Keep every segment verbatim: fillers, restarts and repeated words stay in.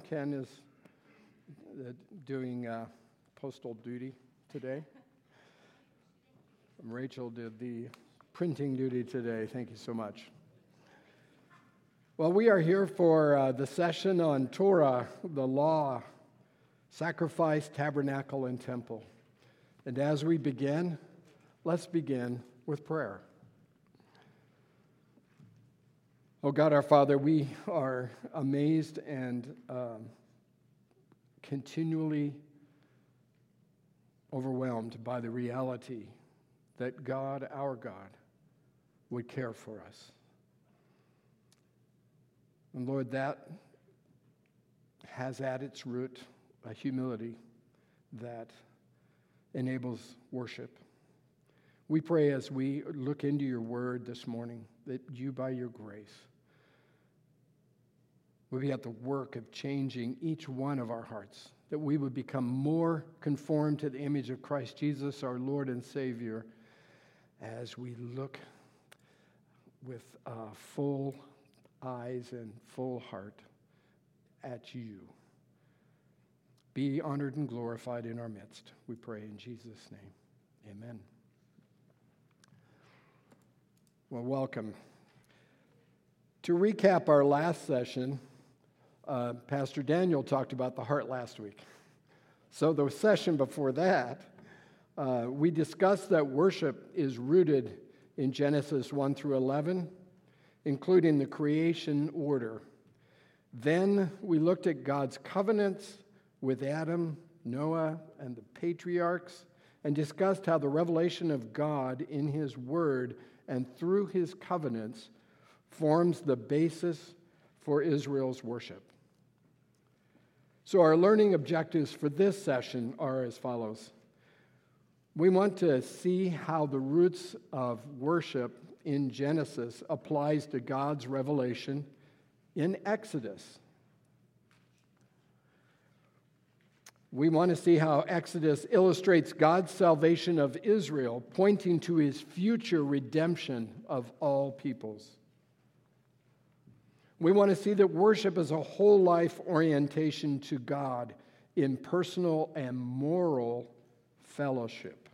Ken is uh, doing uh, postal duty today. Rachel did the printing duty today. Thank you so much. Well, we are here for uh, the session on Torah, the law, sacrifice, tabernacle, and temple. And as we begin, let's begin with prayer. Oh God, our Father, we are amazed and um, continually overwhelmed by the reality that God, our God, would care for us. And Lord, that has at its root a humility that enables worship. We pray as we look into your word this morning that you, by your grace, will be at the work of changing each one of our hearts, that we would become more conformed to the image of Christ Jesus, our Lord and Savior, as we look with uh, full eyes and full heart at you. Be honored and glorified in our midst, we pray in Jesus' name. Amen. Well, welcome. To recap our last session, uh, Pastor Daniel talked about the heart last week. So the session before that, uh, we discussed that worship is rooted in Genesis one through eleven, including the creation order. Then we looked at God's covenants with Adam, Noah, and the patriarchs, and discussed how the revelation of God in his word and through his covenants forms the basis for Israel's worship. So our learning objectives for this session are as follows. We want to see how the roots of worship in Genesis applies to God's revelation in Exodus. We want to see how Exodus illustrates God's salvation of Israel, pointing to his future redemption of all peoples. We want to see that worship is a whole life orientation to God in personal and moral fellowship.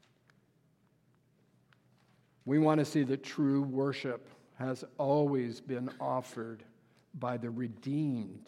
We want to see that true worship has always been offered by the redeemed.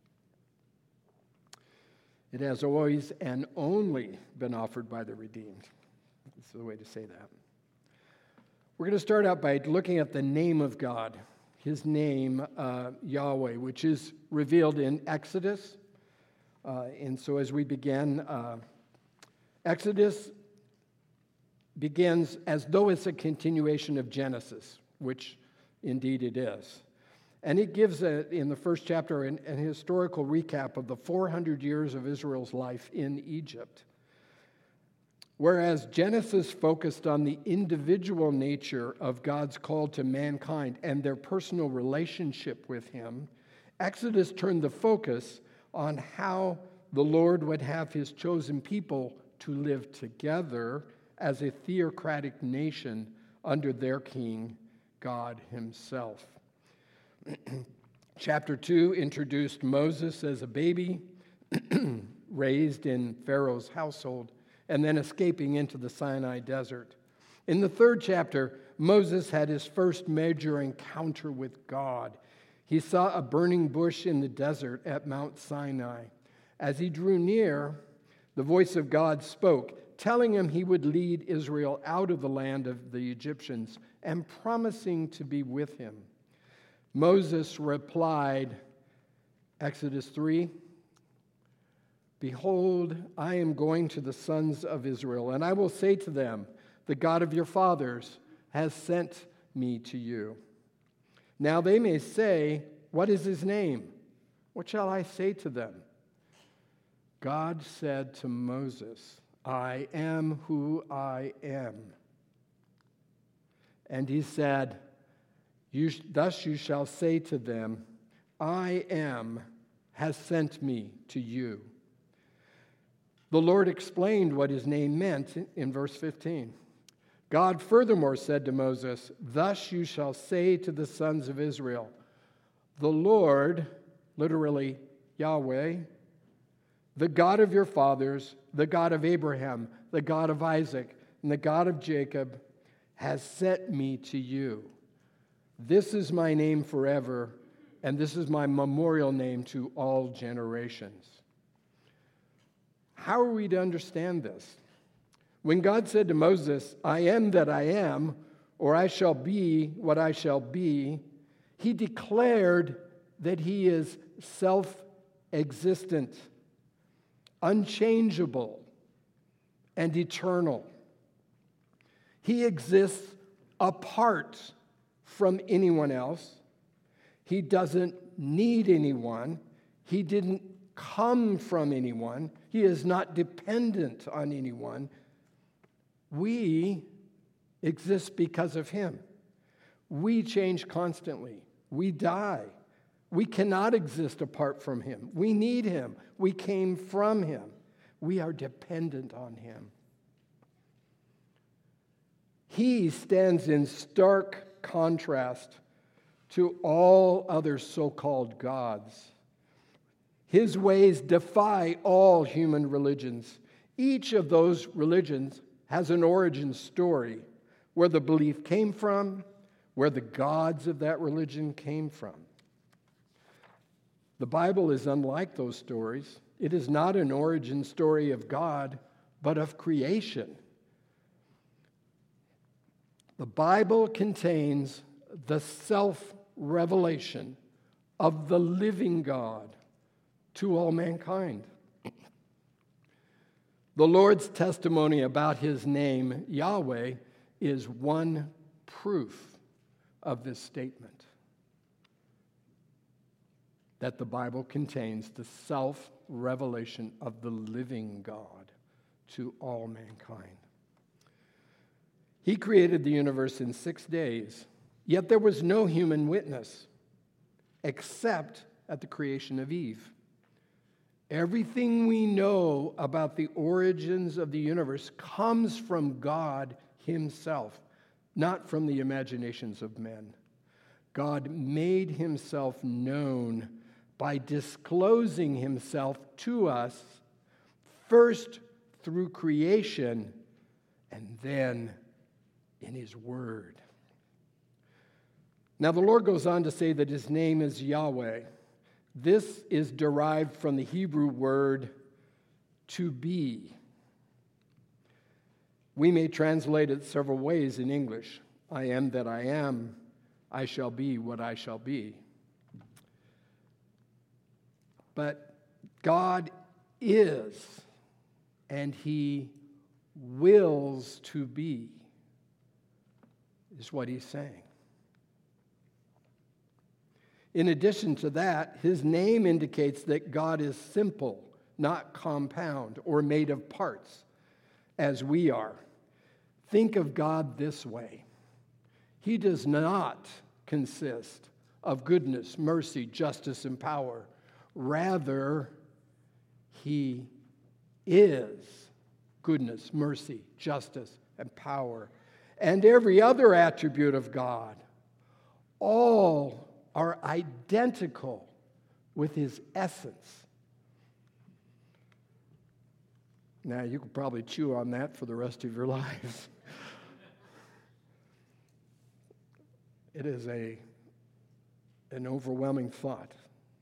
It has always and only been offered by the redeemed. That's the way to say that. We're going to start out by looking at the name of God, his name, uh, Yahweh, which is revealed in Exodus. Uh, and so as we begin, uh, Exodus begins as though it's a continuation of Genesis, which indeed it is. And it gives, a, in the first chapter, an, an historical recap of the four hundred years of Israel's life in Egypt. Whereas Genesis focused on the individual nature of God's call to mankind and their personal relationship with him, Exodus turned the focus on how the Lord would have his chosen people to live together as a theocratic nation under their king, God himself. Chapter two introduced Moses as a baby, raised in Pharaoh's household, and then escaping into the Sinai desert. In the third chapter, Moses had his first major encounter with God. He saw a burning bush in the desert at Mount Sinai. As he drew near, the voice of God spoke, telling him he would lead Israel out of the land of the Egyptians and promising to be with him. Moses replied, Exodus three, "Behold, I am going to the sons of Israel, and I will say to them, the God of your fathers has sent me to you. Now they may say, what is his name? What shall I say to them? God said to Moses, I am who I am. And he said, you, thus you shall say to them, I am has sent me to you. The Lord explained what his name meant in verse fifteen. God furthermore said to Moses, thus you shall say to the sons of Israel, the Lord, literally Yahweh, the God of your fathers, the God of Abraham, the God of Isaac, and the God of Jacob, has sent me to you. This is my name forever, and this is my memorial name to all generations. How are we to understand this? When God said to Moses, I am that I am, or I shall be what I shall be, he declared that he is self-existent, unchangeable, and eternal. He exists apart from anyone else. He doesn't need anyone. He didn't come from anyone. He is not dependent on anyone. We exist because of him. We change constantly. We die. We cannot exist apart from him. We need him. We came from him. We are dependent on him. He stands in stark contrast to all other so-called gods. His ways defy all human religions. Each of those religions has an origin story, where the belief came from, where the gods of that religion came from. The Bible is unlike those stories. It is not an origin story of God, but of creation. The Bible contains the self-revelation of the living God to all mankind. The Lord's testimony about his name, Yahweh, is one proof of this statement, that the Bible contains the self-revelation of the living God to all mankind. He created the universe in six days, yet there was no human witness except at the creation of Eve. Everything we know about the origins of the universe comes from God himself, not from the imaginations of men. God made himself known by disclosing himself to us first through creation and then in his word. Now the Lord goes on to say that his name is Yahweh. This is derived from the Hebrew word to be. We may translate it several ways in English. I am that I am. I shall be what I shall be. But God is, and he wills to be, is what he's saying. In addition to that, his name indicates that God is simple, not compound or made of parts, as we are. Think of God this way. He does not consist of goodness, mercy, justice, and power. Rather, he is goodness, mercy, justice, and power, and every other attribute of God. All are identical with his essence. Now, you could probably chew on that for the rest of your lives. It is a, an overwhelming thought.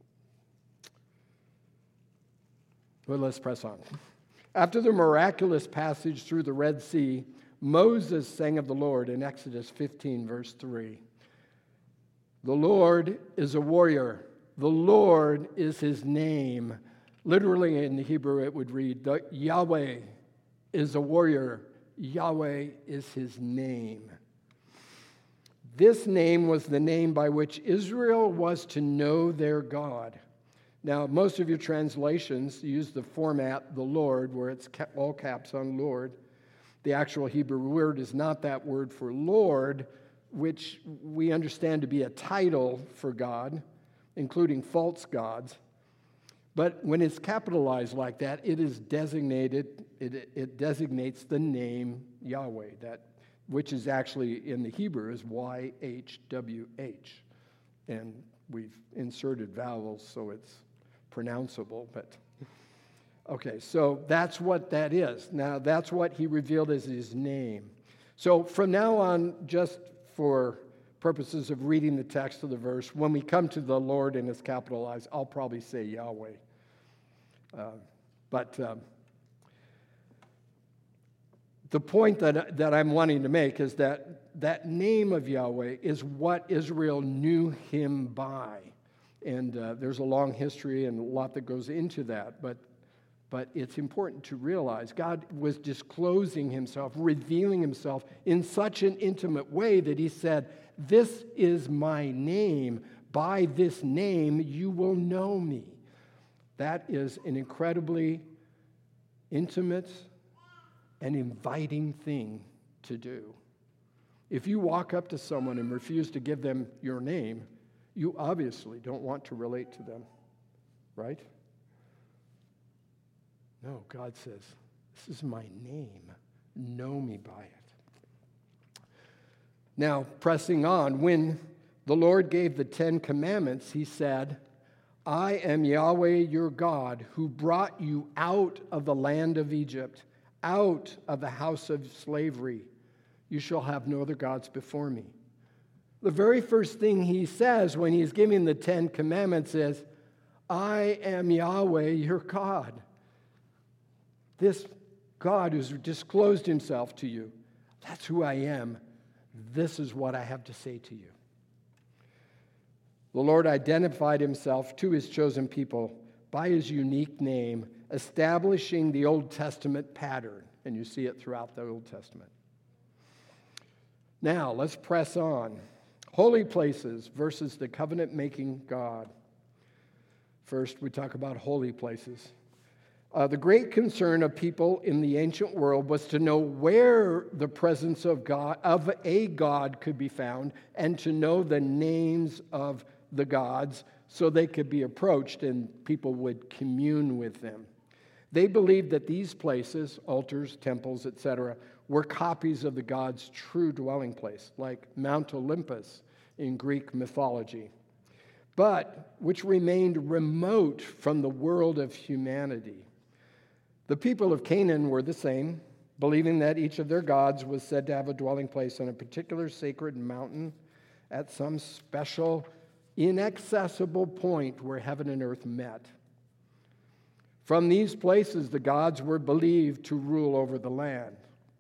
Well, let's press on. After the miraculous passage through the Red Sea, Moses sang of the Lord in Exodus fifteen, verse three. The Lord is a warrior. The Lord is his name. Literally in the Hebrew it would read, the Yahweh is a warrior. Yahweh is his name. This name was the name by which Israel was to know their God. Now, most of your translations use the format, the Lord, where it's all caps on Lord. The actual Hebrew word is not that word for Lord, which we understand to be a title for God, including false gods. But when it's capitalized like that, it is designated, it, it designates the name Yahweh, that which is actually in the Hebrew is Y H W H. And we've inserted vowels so it's pronounceable, but okay, so that's what that is. Now, that's what he revealed as his name. So from now on, just for purposes of reading the text of the verse, when we come to the Lord and it's capitalized, I'll probably say Yahweh. Uh, but um, the point that, that I'm wanting to make is that that name of Yahweh is what Israel knew him by. And uh, there's a long history and a lot that goes into that, but But it's important to realize God was disclosing himself, revealing himself in such an intimate way that he said, "This is my name. By this name you will know me." That is an incredibly intimate and inviting thing to do. If you walk up to someone and refuse to give them your name, you obviously don't want to relate to them, right? No, God says, "This is my name. Know me by it." Now, pressing on, when the Lord gave the Ten Commandments, he said, "I am Yahweh your God, who brought you out of the land of Egypt, out of the house of slavery. You shall have no other gods before me." The very first thing he says when he's giving the Ten Commandments is, "I am Yahweh your God." This God who's disclosed himself to you, that's who I am. This is what I have to say to you. The Lord identified himself to his chosen people by his unique name, establishing the Old Testament pattern. And you see it throughout the Old Testament. Now, let's press on. Holy places versus the covenant-making God. First, we talk about holy places. Uh, the great concern of people in the ancient world was to know where the presence of God, of a God, could be found, and to know the names of the gods so they could be approached and people would commune with them. They believed that these places, altars, temples, et cetera, were copies of the God's true dwelling place, like Mount Olympus in Greek mythology, but which remained remote from the world of humanity. The people of Canaan were the same, believing that each of their gods was said to have a dwelling place on a particular sacred mountain at some special, inaccessible point where heaven and earth met. From these places, the gods were believed to rule over the land.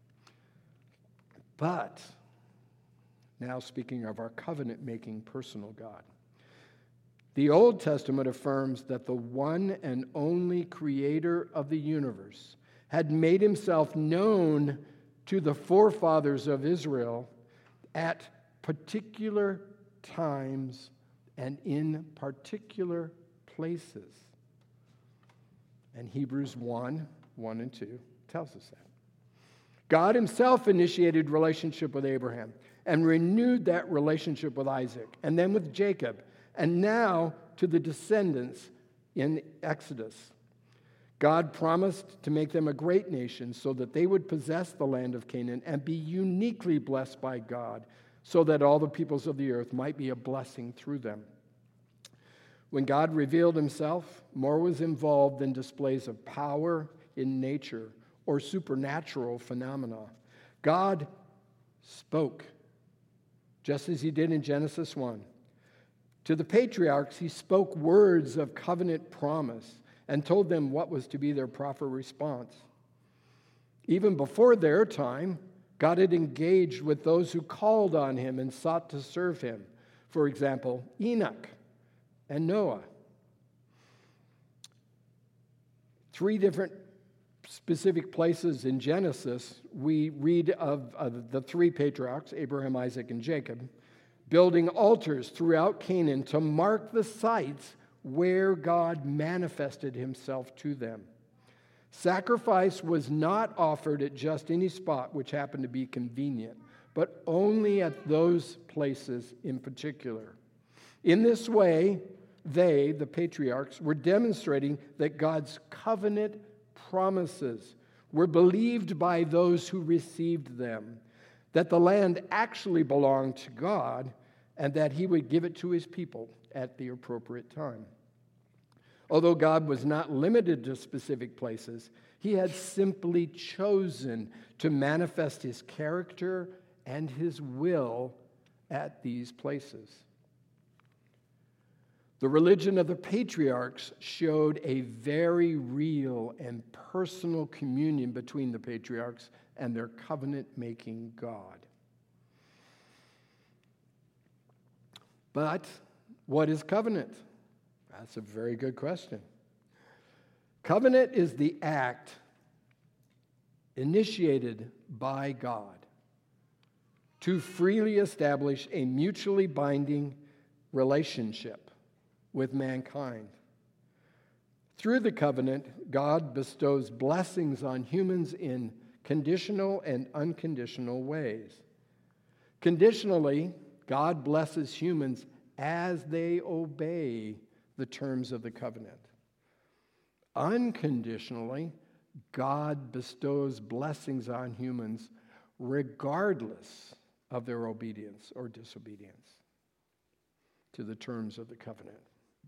But, now speaking of our covenant-making personal God, the Old Testament affirms that the one and only creator of the universe had made himself known to the forefathers of Israel at particular times and in particular places. And Hebrews one, one and two tells us that. God himself initiated relationship with Abraham and renewed that relationship with Isaac and then with Jacob, and now to the descendants in Exodus. God promised to make them a great nation so that they would possess the land of Canaan and be uniquely blessed by God, so that all the peoples of the earth might be a blessing through them. When God revealed himself, more was involved than displays of power in nature or supernatural phenomena. God spoke, just as he did in Genesis one. To the patriarchs, he spoke words of covenant promise and told them what was to be their proper response. Even before their time, God had engaged with those who called on him and sought to serve him. For example, Enoch and Noah. Three different specific places in Genesis, we read of uh, the three patriarchs, Abraham, Isaac, and Jacob, building altars throughout Canaan to mark the sites where God manifested himself to them. Sacrifice was not offered at just any spot which happened to be convenient, but only at those places in particular. In this way, they, the patriarchs, were demonstrating that God's covenant promises were believed by those who received them, that the land actually belonged to God, and that he would give it to his people at the appropriate time. Although God was not limited to specific places, he had simply chosen to manifest his character and his will at these places. The religion of the patriarchs showed a very real and personal communion between the patriarchs and their covenant-making God. But what is covenant? That's a very good question. Covenant is the act initiated by God to freely establish a mutually binding relationship with mankind. Through the covenant, God bestows blessings on humans in conditional and unconditional ways. Conditionally, God blesses humans as they obey the terms of the covenant. Unconditionally, God bestows blessings on humans regardless of their obedience or disobedience to the terms of the covenant.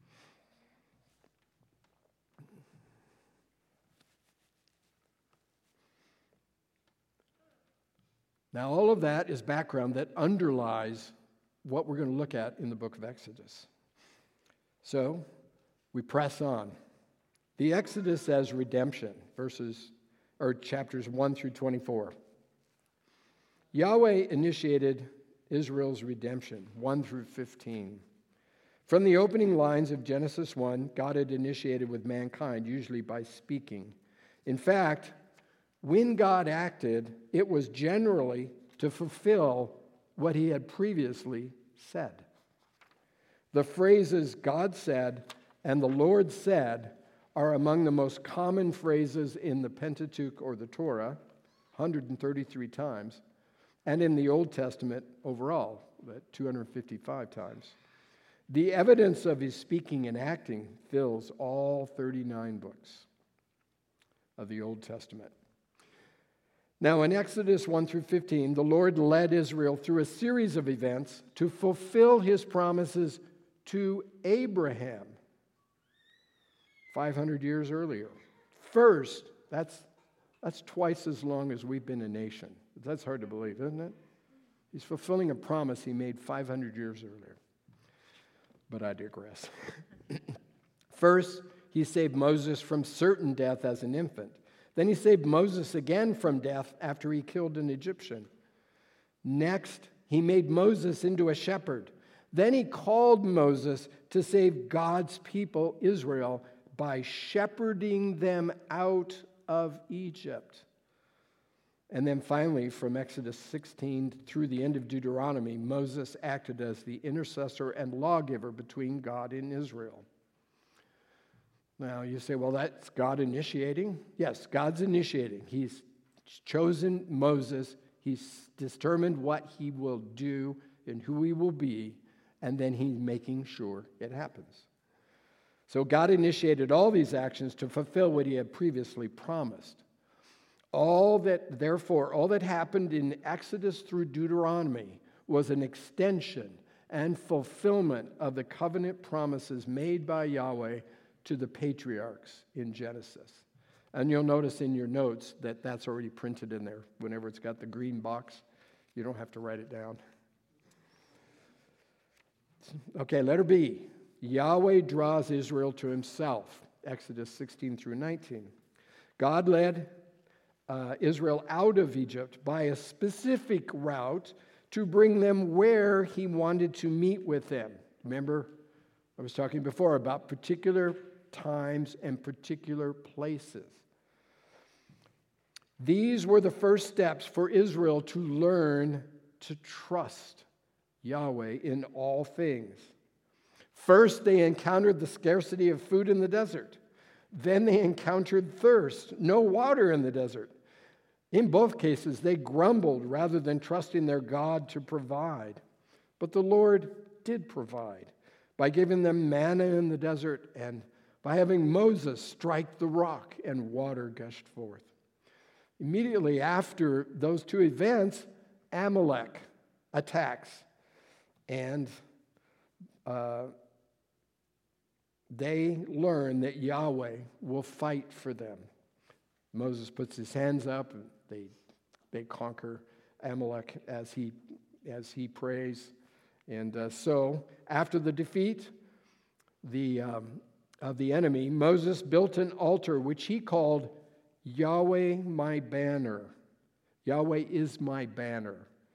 Now, all of that is background that underlies what we're going to look at in the book of Exodus. So, we press on. The Exodus as redemption, verses or chapters one through twenty-four. Yahweh initiated Israel's redemption, one through fifteen. From the opening lines of Genesis one, God had initiated with mankind, usually by speaking. In fact, when God acted, it was generally to fulfill what he had previously said. The phrases God said and the Lord said are among the most common phrases in the Pentateuch or the Torah, one hundred thirty-three times, and in the Old Testament overall, two hundred fifty-five times. The evidence of his speaking and acting fills all thirty-nine books of the Old Testament. Now, in Exodus one through fifteen, the Lord led Israel through a series of events to fulfill his promises to Abraham five hundred years earlier. First, that's, that's twice as long as we've been a nation. That's hard to believe, isn't it? He's fulfilling a promise he made five hundred years earlier. But I digress. First, he saved Moses from certain death as an infant. Then he saved Moses again from death after he killed an Egyptian. Next, he made Moses into a shepherd. Then he called Moses to save God's people, Israel, by shepherding them out of Egypt. And then finally, from Exodus sixteen through the end of Deuteronomy, Moses acted as the intercessor and lawgiver between God and Israel. Now, you say, well, that's God initiating. Yes, God's initiating. He's chosen Moses. He's determined what he will do and who he will be, and then he's making sure it happens. So God initiated all these actions to fulfill what he had previously promised. All that, therefore, all that happened in Exodus through Deuteronomy was an extension and fulfillment of the covenant promises made by Yahweh to the patriarchs in Genesis. And you'll notice in your notes that that's already printed in there. Whenever it's got the green box, you don't have to write it down. Okay, letter B. Yahweh draws Israel to himself. Exodus sixteen through nineteen. God led uh, Israel out of Egypt by a specific route to bring them where he wanted to meet with them. Remember, I was talking before about particular times and particular places. These were the first steps for Israel to learn to trust Yahweh in all things. First, they encountered the scarcity of food in the desert. Then they encountered thirst, no water in the desert. In both cases, they grumbled rather than trusting their God to provide. But the Lord did provide by giving them manna in the desert and by having Moses strike the rock and water gushed forth. Immediately after those two events, Amalek attacks and uh, they learn that Yahweh will fight for them. Moses puts his hands up, and they they conquer Amalek as he as he prays. And uh, so, after the defeat the um, of the enemy, Moses built an altar which he called Yahweh my banner. Yahweh is my banner.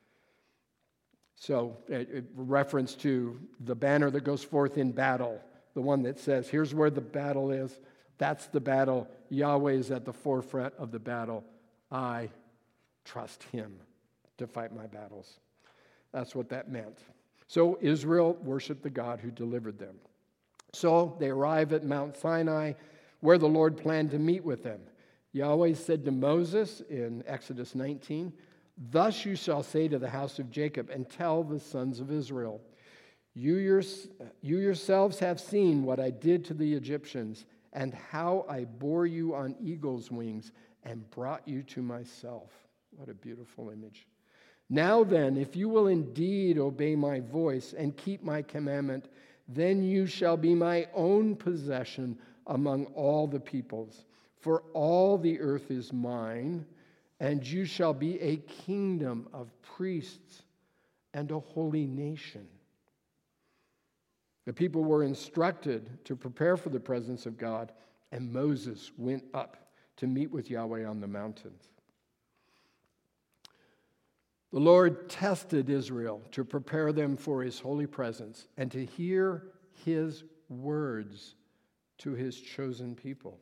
So, a, a reference to the banner that goes forth in battle, the one that says, here's where the battle is. That's the battle. Yahweh is at the forefront of the battle. I trust him to fight my battles. That's what that meant. So Israel worshiped the God who delivered them. So they arrive at Mount Sinai, where the Lord planned to meet with them. Yahweh said to Moses in Exodus nineteen, "Thus you shall say to the house of Jacob and tell the sons of Israel, you, your, you yourselves have seen what I did to the Egyptians and how I bore you on eagle's wings and brought you to myself." What a beautiful image. "Now then, if you will indeed obey my voice and keep my commandment, then you shall be my own possession among all the peoples. For all the earth is mine, and you shall be a kingdom of priests and a holy nation." The people were instructed to prepare for the presence of God, and Moses went up to meet with Yahweh on the mountains. The Lord tested Israel to prepare them for his holy presence and to hear his words to his chosen people.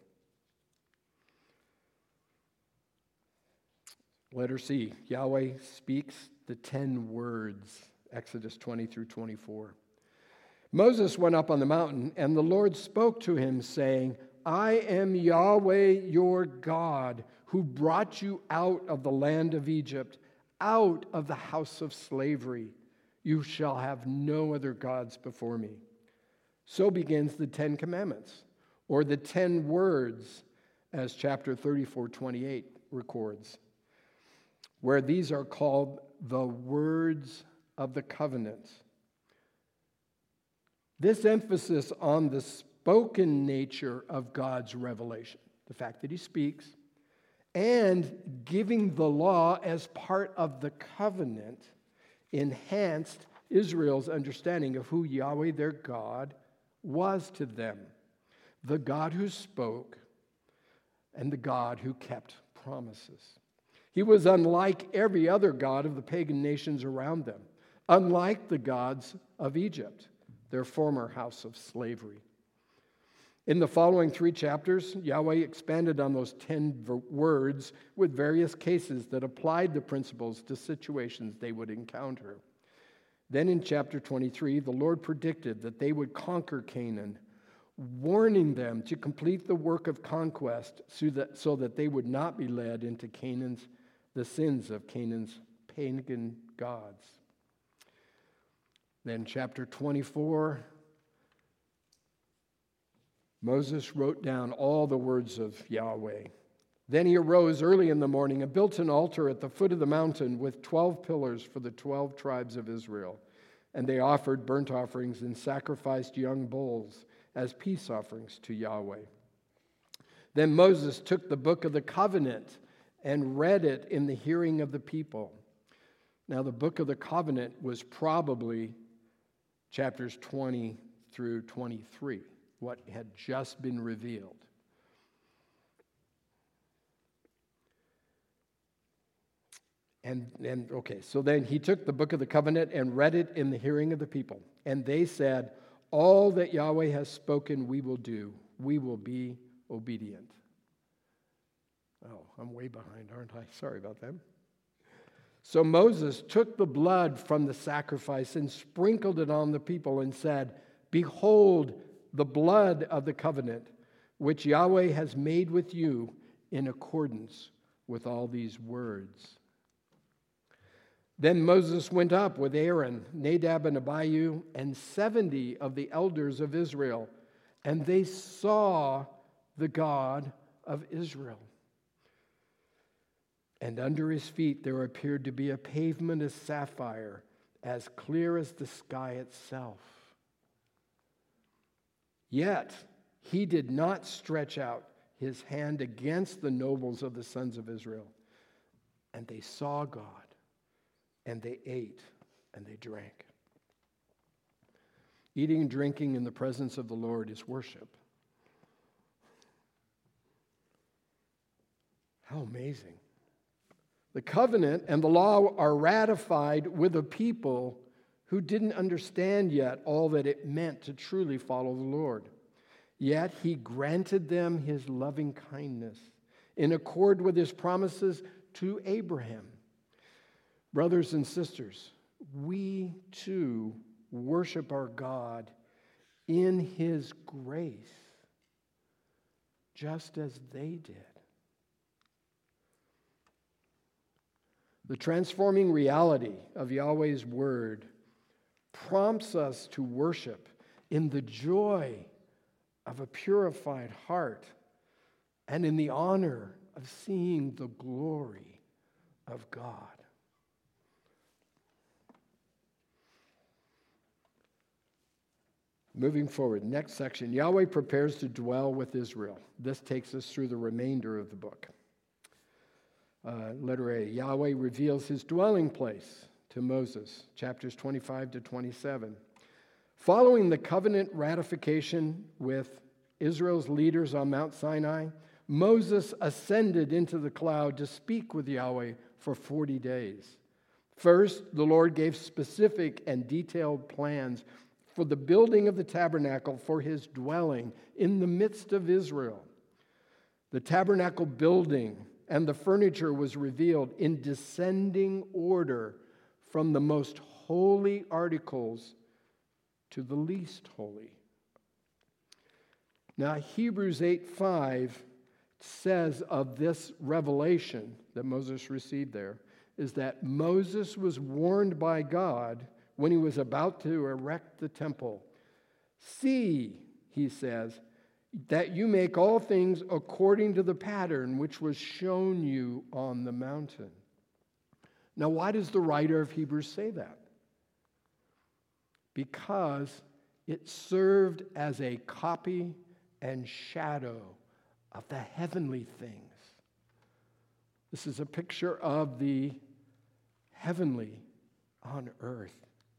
Letter C, Yahweh speaks the ten words, Exodus twenty through twenty-four. "Moses went up on the mountain, and the Lord spoke to him, saying, I am Yahweh your God, who brought you out of the land of Egypt, out of the house of slavery. You shall have no other gods before me." So begins the Ten Commandments, or the ten words, as chapter thirty-four twenty-eight records, where these are called the words of the covenant. This emphasis on the spoken nature of God's revelation, the fact that he speaks, and giving the law as part of the covenant, enhanced Israel's understanding of who Yahweh their God was to them. The God who spoke and the God who kept promises. He was unlike every other god of the pagan nations around them, unlike the gods of Egypt, their former house of slavery. In the following three chapters, Yahweh expanded on those ten words with various cases that applied the principles to situations they would encounter. Then in chapter twenty-three, the Lord predicted that they would conquer Canaan, warning them to complete the work of conquest so that, so that they would not be led into Canaan's, the sins of Canaan's pagan gods. Then chapter twenty-four, Moses wrote down all the words of Yahweh. Then he arose early in the morning and built an altar at the foot of the mountain with twelve pillars for the twelve tribes of Israel. And they offered burnt offerings and sacrificed young bulls as peace offerings to Yahweh. Then Moses took the book of the covenant and read it in the hearing of the people. Now the book of the covenant was probably chapters twenty through twenty-three. What had just been revealed. And, and okay, so then he took the book of the covenant and read it in the hearing of the people. And they said, all that Yahweh has spoken we will do. We will be obedient. Oh, I'm way behind, aren't I? Sorry about that. So Moses took the blood from the sacrifice and sprinkled it on the people and said, behold, the blood of the covenant, which Yahweh has made with you in accordance with all these words. Then Moses went up with Aaron, Nadab and Abihu, and seventy of the elders of Israel, and they saw the God of Israel. And under his feet there appeared to be a pavement of sapphire, as clear as the sky itself. Yet he did not stretch out his hand against the nobles of the sons of Israel. And they saw God, and they ate, and they drank. Eating and drinking in the presence of the Lord is worship. How amazing. The covenant and the law are ratified with a people who didn't understand yet all that it meant to truly follow the Lord. Yet he granted them his loving kindness in accord with his promises to Abraham. Brothers and sisters, we too worship our God in his grace, just as they did. The transforming reality of Yahweh's word prompts us to worship in the joy of a purified heart and in the honor of seeing the glory of God. Moving forward, next section, Yahweh prepares to dwell with Israel. This takes us through the remainder of the book. Uh, letter A, Yahweh reveals his dwelling place to Moses, chapters twenty-five to twenty-seven. Following the covenant ratification with Israel's leaders on Mount Sinai, Moses ascended into the cloud to speak with Yahweh for forty days. First, the Lord gave specific and detailed plans for the building of the tabernacle for his dwelling in the midst of Israel. The tabernacle building and the furniture was revealed in descending order from the most holy articles to the least holy. Now, Hebrews eight five says of this revelation that Moses received there is that Moses was warned by God when he was about to erect the temple. See, he says, that you make all things according to the pattern which was shown you on the mountain. Now, why does the writer of Hebrews say that? Because it served as a copy and shadow of the heavenly things. This is a picture of the heavenly on earth.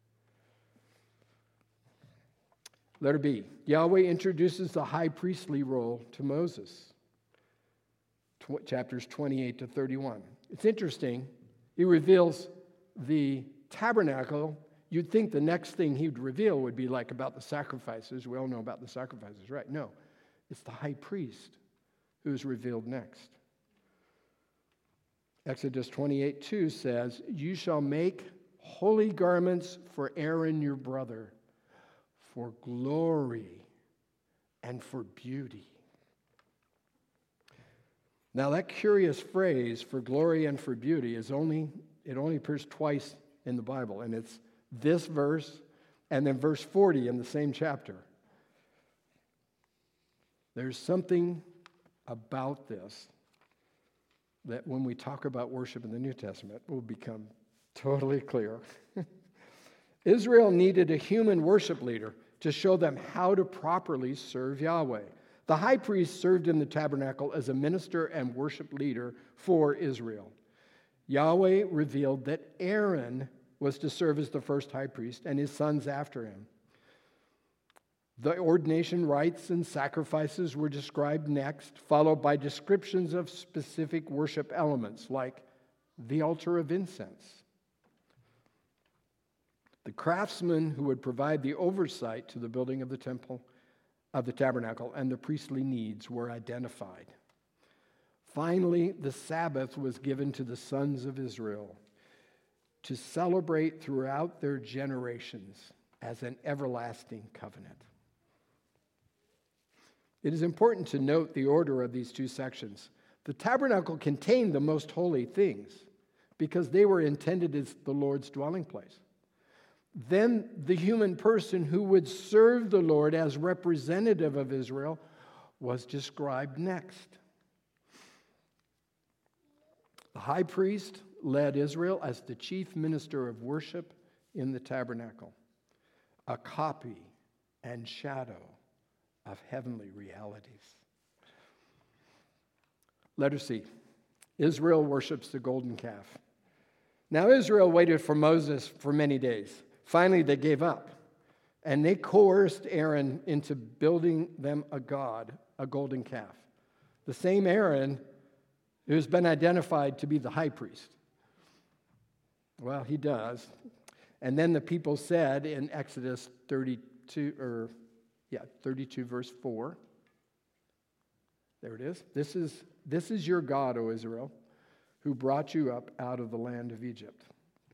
Letter B, Yahweh introduces the high priestly role to Moses. Tw- chapters twenty-eight to thirty-one. It's interesting. He reveals the tabernacle. You'd think the next thing he'd reveal would be like about the sacrifices. We all know about the sacrifices, right? No, it's the high priest who's revealed next. Exodus twenty-eight two says, you shall make holy garments for Aaron your brother, for glory and for beauty. Now that curious phrase, for glory and for beauty, is only it only appears twice in the Bible, and it's this verse and then verse forty in the same chapter. There's something about this that when we talk about worship in the New Testament will become totally clear. Israel needed a human worship leader to show them how to properly serve Yahweh. The high priest served in the tabernacle as a minister and worship leader for Israel. Yahweh revealed that Aaron was to serve as the first high priest and his sons after him. The ordination rites and sacrifices were described next, followed by descriptions of specific worship elements like the altar of incense. The craftsmen who would provide the oversight to the building of the temple, of the tabernacle, and the priestly needs were identified. Finally, the Sabbath was given to the sons of Israel to celebrate throughout their generations as an everlasting covenant. It is important to note the order of these two sections. The tabernacle contained the most holy things because they were intended as the Lord's dwelling place. Then the human person who would serve the Lord as representative of Israel was described next. The high priest led Israel as the chief minister of worship in the tabernacle, a copy and shadow of heavenly realities. Letter C. Israel worships the golden calf. Now Israel waited for Moses for many days. Finally, they gave up, and they coerced Aaron into building them a god, a golden calf. The same Aaron who's been identified to be the high priest. Well, he does. And then the people said in Exodus thirty-two, or yeah, thirty-two, verse four. There it is. This is this is your God, O Israel, who brought you up out of the land of Egypt.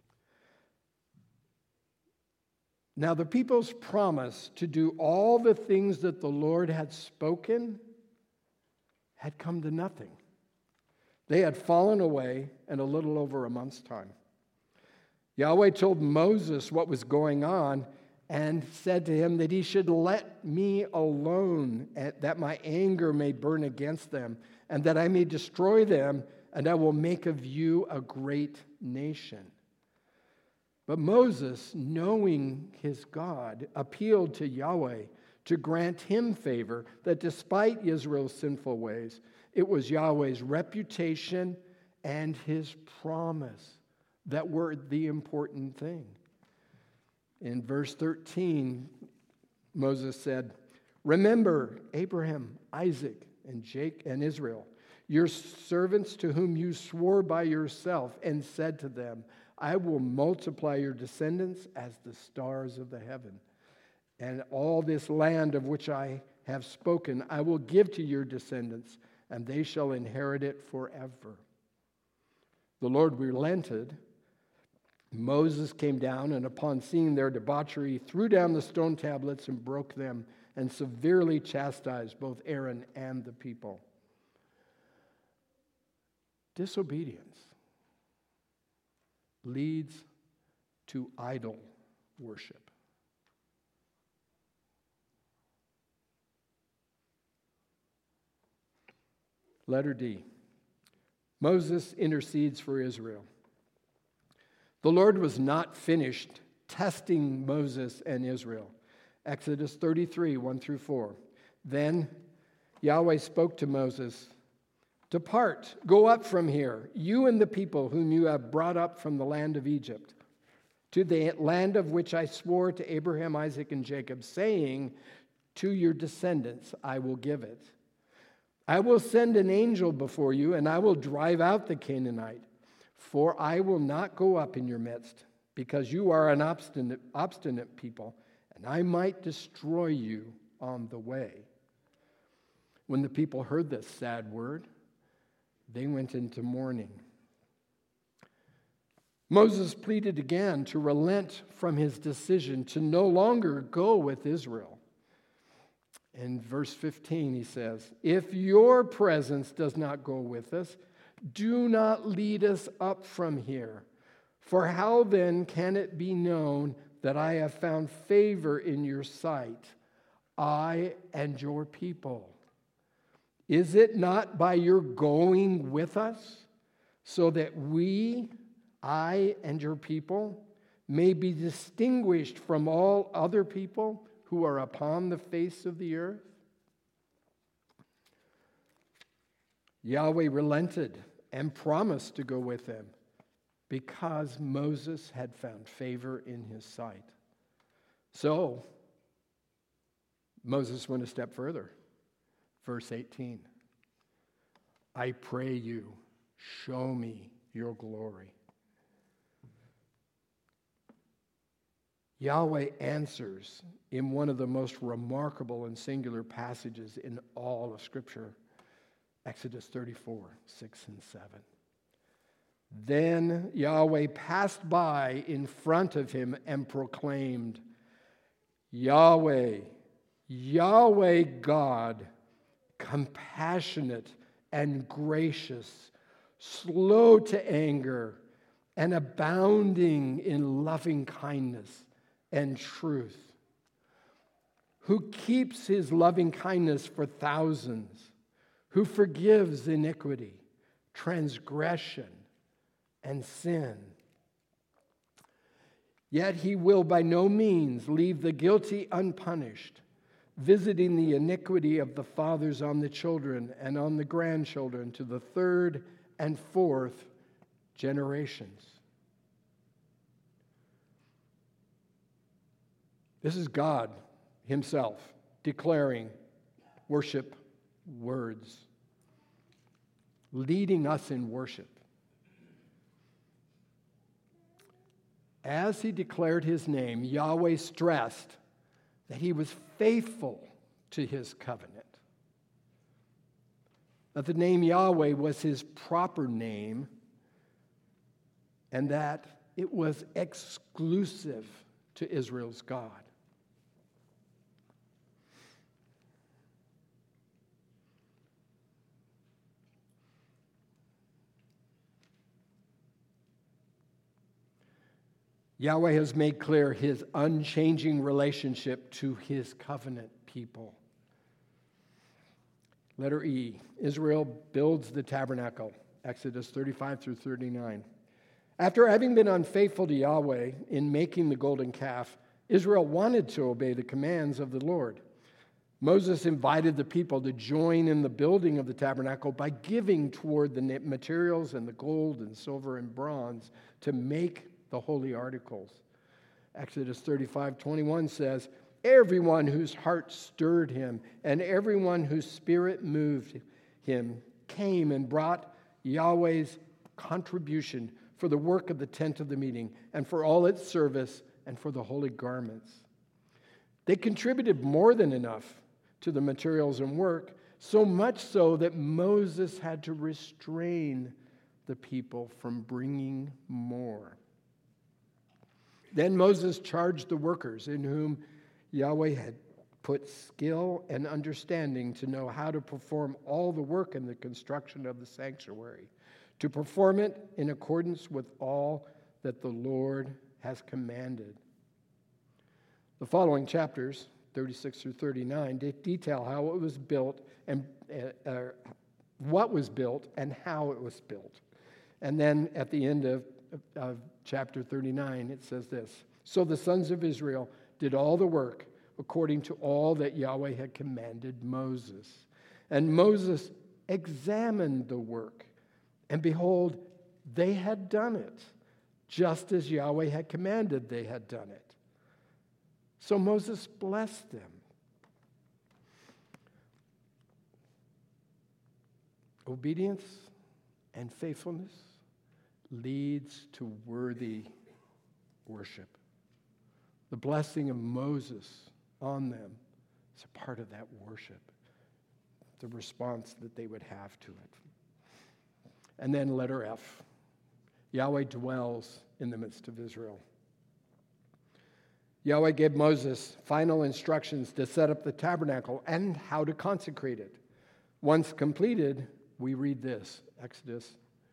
Now the people's promise to do all the things that the Lord had spoken had come to nothing. They had fallen away in a little over a month's time. Yahweh told Moses what was going on and said to him that he should let me alone, that my anger may burn against them, and that I may destroy them, and I will make of you a great nation. But Moses, knowing his God, appealed to Yahweh to grant him favor, that despite Israel's sinful ways, it was Yahweh's reputation and his promise that were the important thing. In verse thirteen, Moses said, "Remember Abraham, Isaac, and Jacob and Israel, your servants to whom you swore by yourself and said to them, I will multiply your descendants as the stars of the heaven. And all this land of which I have spoken, I will give to your descendants, and they shall inherit it forever." The Lord relented. Moses came down, and upon seeing their debauchery, threw down the stone tablets and broke them, and severely chastised both Aaron and the people. Disobedience leads to idol worship. Letter D. Moses intercedes for Israel. The Lord was not finished testing Moses and Israel. Exodus thirty-three, one through four. Then Yahweh spoke to Moses, "Depart, go up from here, you and the people whom you have brought up from the land of Egypt, to the land of which I swore to Abraham, Isaac, and Jacob, saying, to your descendants I will give it. I will send an angel before you, and I will drive out the Canaanite. For I will not go up in your midst, because you are an obstinate, obstinate people, and I might destroy you on the way." When the people heard this sad word, they went into mourning. Moses pleaded again to relent from his decision to no longer go with Israel. In verse fifteen, he says, "If your presence does not go with us, do not lead us up from here. For how then can it be known that I have found favor in your sight, I and your people? Is it not by your going with us, so that we, I and your people, may be distinguished from all other people who are upon the face of the earth?" Yahweh relented and promised to go with them because Moses had found favor in his sight. So, Moses went a step further. Verse eighteen, "I pray you, show me your glory." Yahweh answers in one of the most remarkable and singular passages in all of Scripture. Exodus thirty-four, six and seven. "Then Yahweh passed by in front of him and proclaimed, Yahweh, Yahweh God, compassionate and gracious, slow to anger, and abounding in loving kindness and truth, who keeps his loving kindness for thousands, who forgives iniquity, transgression, and sin. Yet he will by no means leave the guilty unpunished. visiting the iniquity of the fathers on the children and on the grandchildren to the third and fourth generations. This is God himself declaring worship words, leading us in worship. As he declared his name, Yahweh stressed that he was faithful to his covenant. That the name Yahweh was his proper name, and that it was exclusive to Israel's God. Yahweh has made clear his unchanging relationship to his covenant people. Letter E, Israel builds the tabernacle, Exodus thirty-five through thirty-nine. After having been unfaithful to Yahweh in making the golden calf, Israel wanted to obey the commands of the Lord. Moses invited the people to join in the building of the tabernacle by giving toward the materials and the gold and silver and bronze to make the holy articles. Exodus thirty-five twenty-one says, everyone whose heart stirred him and everyone whose spirit moved him came and brought Yahweh's contribution for the work of the tent of the meeting and for all its service and for the holy garments. They contributed more than enough to the materials and work, so much so that Moses had to restrain the people from bringing more. Then Moses charged the workers in whom Yahweh had put skill and understanding to know how to perform all the work in the construction of the sanctuary, to perform it in accordance with all that the Lord has commanded. The following chapters, thirty-six through thirty-nine, detail how it was built and uh, uh, what was built and how it was built. And then at the end of of chapter thirty-nine, it says this, so the sons of Israel did all the work according to all that Yahweh had commanded Moses. And Moses examined the work, and behold, they had done it, just as Yahweh had commanded they had done it. So Moses blessed them. Obedience and faithfulness leads to worthy worship. The blessing of Moses on them is a part of that worship, the response that they would have to it. And then letter F, Yahweh dwells in the midst of Israel. Yahweh gave Moses final instructions to set up the tabernacle and how to consecrate it. Once completed, we read this, Exodus.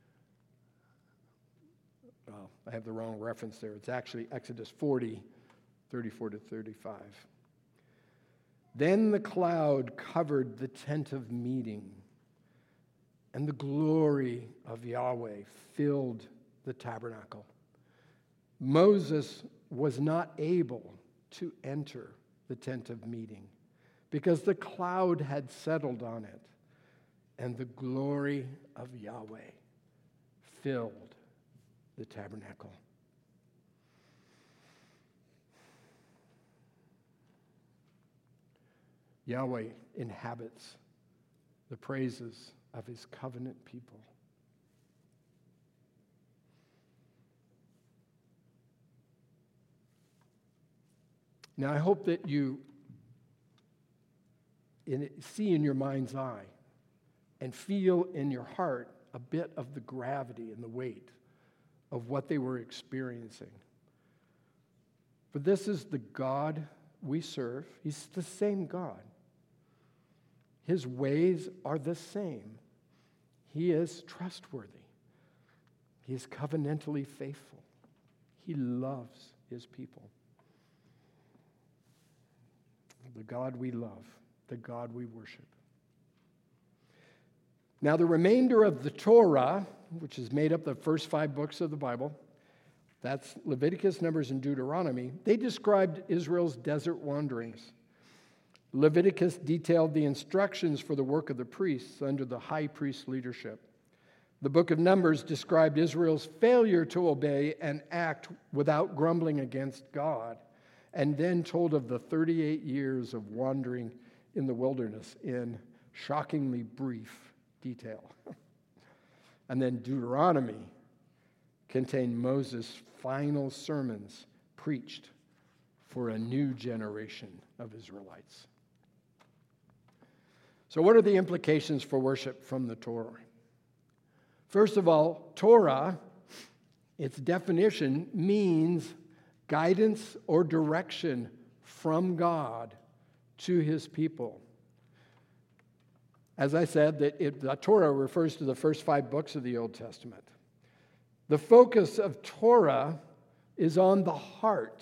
Well, I have the wrong reference there. It's actually Exodus forty, thirty-four to thirty-five. Then the cloud covered the tent of meeting, and the glory of Yahweh filled the tabernacle. Moses was not able to enter the tent of meeting because the cloud had settled on it, and the glory of Yahweh filled the tabernacle. Yahweh inhabits the praises of his covenant people. Now, I hope that you in, see in your mind's eye and feel in your heart a bit of the gravity and the weight of what they were experiencing. For this is the God we serve. He's the same God. His ways are the same. He is trustworthy. He is covenantally faithful. He loves his people. The God we love, the God we worship. Now, the remainder of the Torah, which is made up the first five books of the Bible, that's Leviticus, Numbers, and Deuteronomy, they described Israel's desert wanderings. Leviticus detailed the instructions for the work of the priests under the high priest's leadership. The book of Numbers described Israel's failure to obey and act without grumbling against God, and then told of the thirty-eight years of wandering in the wilderness in shockingly brief detail. And then Deuteronomy contained Moses' final sermons preached for a new generation of Israelites. So what are the implications for worship from the Torah? First of all, Torah, its definition, means guidance or direction from God to his people. As I said, that it, the Torah refers to the first five books of the Old Testament. The focus of Torah is on the heart.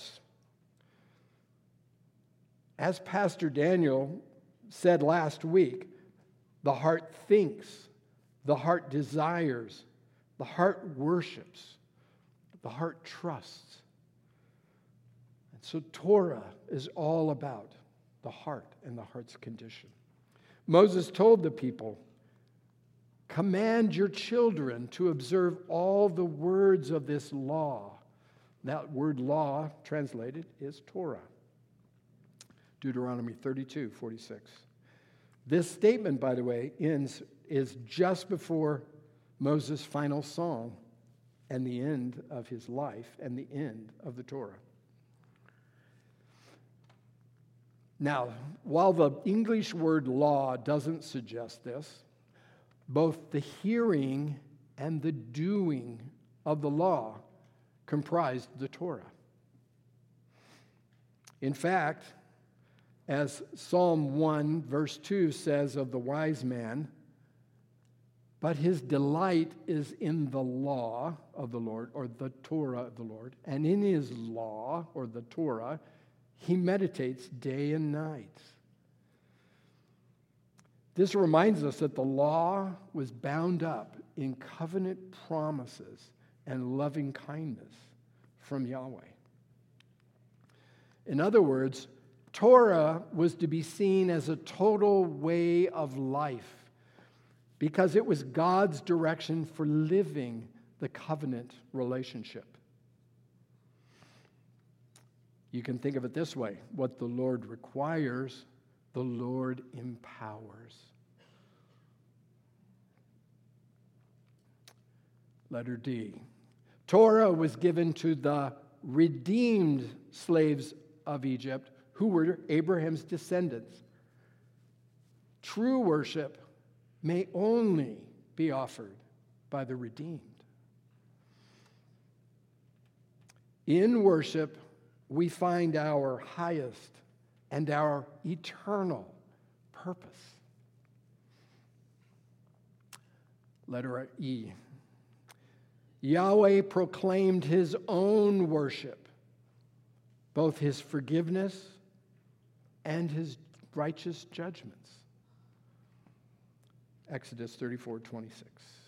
As Pastor Daniel said last week, the heart thinks, the heart desires, the heart worships, the heart trusts. And so Torah is all about the heart and the heart's condition. Moses told the people, command your children to observe all the words of this law. That word law, translated, is Torah. Deuteronomy thirty-two forty-six. This statement, by the way, ends, is just before Moses' final song and the end of his life and the end of the Torah. Now, while the English word law doesn't suggest this, both the hearing and the doing of the law comprised the Torah. In fact, as Psalm one, verse two says of the wise man, but his delight is in the law of the Lord, or the Torah of the Lord, and in his law, or the Torah, he meditates day and night. This reminds us that the law was bound up in covenant promises and loving kindness from Yahweh. In other words, Torah was to be seen as a total way of life because it was God's direction for living the covenant relationship. You can think of it this way: what the Lord requires, the Lord empowers. Letter D. Torah was given to the redeemed slaves of Egypt, who were Abraham's descendants. True worship may only be offered by the redeemed. In worship, we find our highest and our eternal purpose. Letter E. Yahweh proclaimed his own worship, both his forgiveness and his righteous judgments. Exodus thirty-four twenty-six.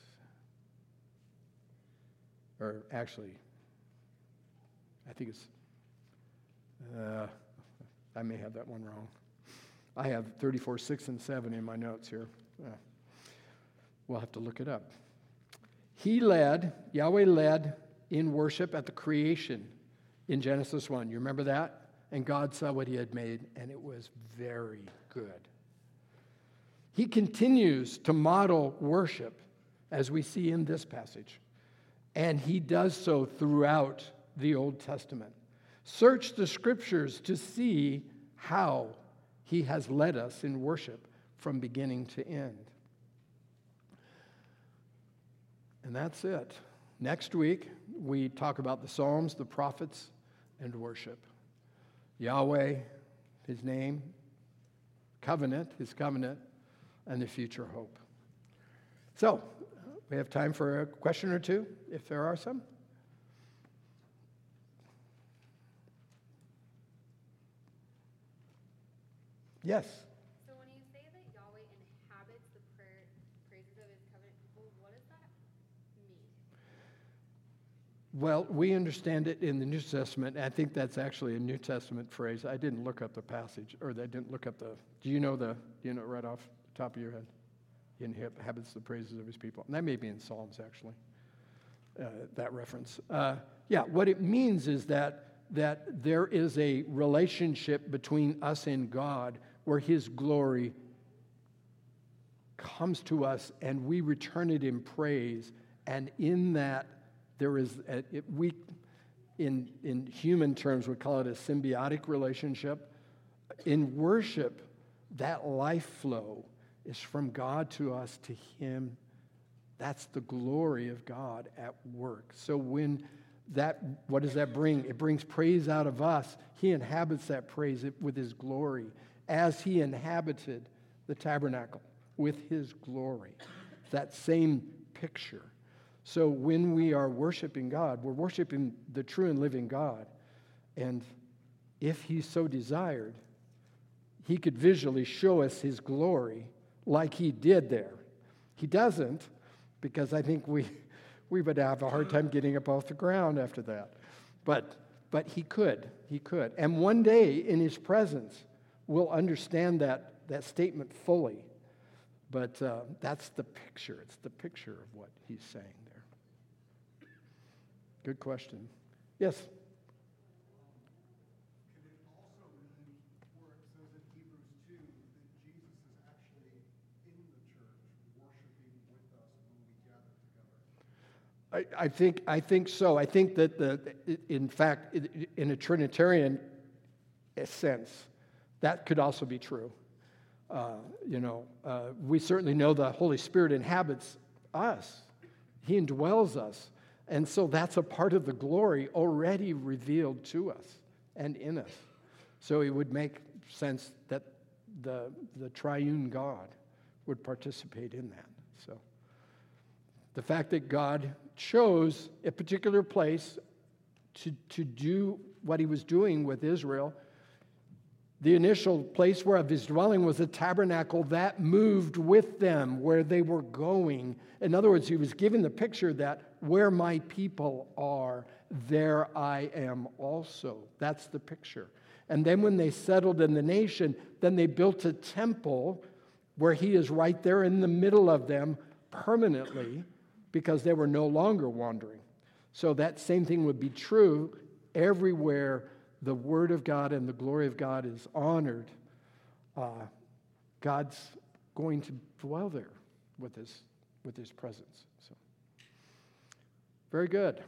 Or actually, I think it's, uh, I may have that one wrong. I have thirty-four six and seven in my notes here. Uh, we'll have to look it up. He led, Yahweh led in worship at the creation in Genesis one. You remember that? And God saw what he had made, and it was very good. He continues to model worship, as we see in this passage. And he does so throughout the Old Testament. Search the scriptures to see how he has led us in worship from beginning to end. And that's it. Next week, we talk about the Psalms, the prophets, and worship. Yahweh, his name, covenant, his covenant, and the future hope. So, we have time for a question or two, if there are some. Yes? So when you say that Yahweh inhabits the prayer, praises of his covenant people, what does that mean? Well, we understand it in the New Testament. I think that's actually a New Testament phrase. I didn't look up the passage, or I didn't look up the, do you know the, do you know it right off the top of your head? He inhabits the praises of his people. And that may be in Psalms, actually, uh, that reference. Uh, yeah, what it means is that, that there is a relationship between us and God where his glory comes to us and we return it in praise. And in that, there is, a, it, we, in, in human terms, we call it a symbiotic relationship. In worship, that life flow is from God to us to him. That's the glory of God at work. So when that, what does that bring? It brings praise out of us. He inhabits that praise with his glory as he inhabited the tabernacle with his glory. That same picture. So when we are worshiping God, we're worshiping the true and living God. And if he so desired, he could visually show us his glory like he did there. He doesn't, because I think we we would have a hard time getting up off the ground after that. But but he could. He could. And one day in his presence, we'll understand that, that statement fully. But uh, that's the picture. It's the picture of what he's saying there. Good question. Yes? Can it also mean, where it says in Hebrews two, that Jesus is actually in the church, worshiping with us when we gather together? I, I think I think so. I think that the in fact, in a Trinitarian sense, that could also be true. Uh, you know, uh, we certainly know the Holy Spirit inhabits us. He indwells us. And so that's a part of the glory already revealed to us and in us. So it would make sense that the, the triune God would participate in that. So the fact that God chose a particular place to, to do what he was doing with Israel. The initial place where of his dwelling was a tabernacle that moved with them where they were going. In other words, he was giving the picture that where my people are, there I am also. That's the picture. And then when they settled in the nation, then they built a temple where he is right there in the middle of them permanently because they were no longer wandering. So that same thing would be true everywhere the Word of God and the glory of God is honored. Uh, God's going to dwell there with his, with his presence. So, very good.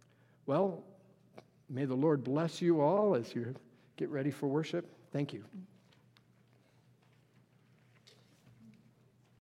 Well, may the Lord bless you all as you get ready for worship. Thank you.